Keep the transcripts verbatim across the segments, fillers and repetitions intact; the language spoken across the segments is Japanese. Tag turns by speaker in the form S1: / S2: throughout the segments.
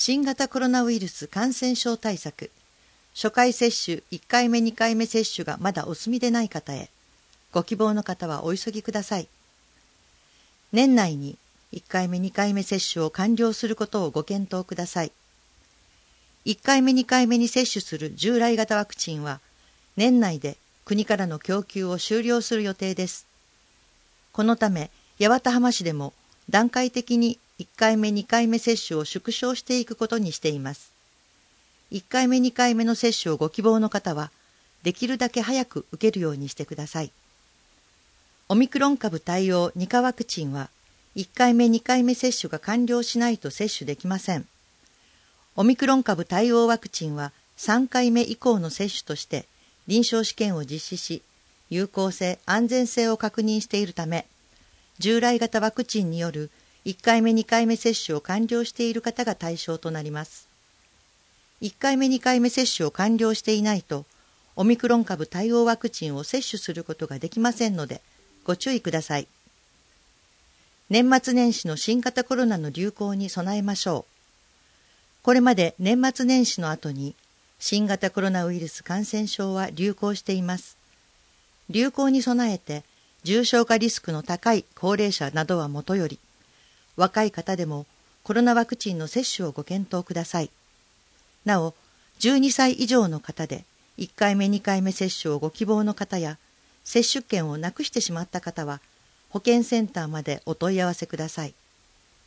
S1: 新型コロナウイルス感染症対策、初回接種、いっかいめにかいめ接種がまだお済みでない方へ、ご希望の方はお急ぎください。年内にいっかいめにかいめ接種を完了することをご検討ください。いっかいめにかいめに接種する従来型ワクチンは、年内で国からの供給を終了する予定です。このため、八幡浜市でも段階的にいっかいめにかいめ接種を縮小していくことにしています。いっかいめにかいめの接種をご希望の方は、できるだけ早く受けるようにしてください。オミクロン株対応に価ワクチンは、いっかいめにかいめ接種が完了しないと接種できません。オミクロン株対応ワクチンはさんかいめ以降の接種として臨床試験を実施し、有効性・安全性を確認しているため、従来型ワクチンによるいっかいめにかいめ接種を完了している方が対象となります。いっかいめにかいめ接種を完了していないと、オミクロン株対応ワクチンを接種することができませんので、ご注意ください。年末年始の新型コロナの流行に備えましょう。これまで年末年始の後に新型コロナウイルス感染症は流行しています。流行に備えて重症化リスクの高い高齢者などはもとより、若い方でもコロナワクチンの接種をご検討ください。なお、じゅうにさい以上の方でいっかいめにかいめ接種をご希望の方や、接種券をなくしてしまった方は、保健センターまでお問い合わせください。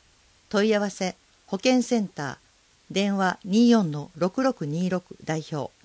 S1: 問い合わせ、保健センター、電話 にじゅうよんのろくろくにじゅうろく 代表。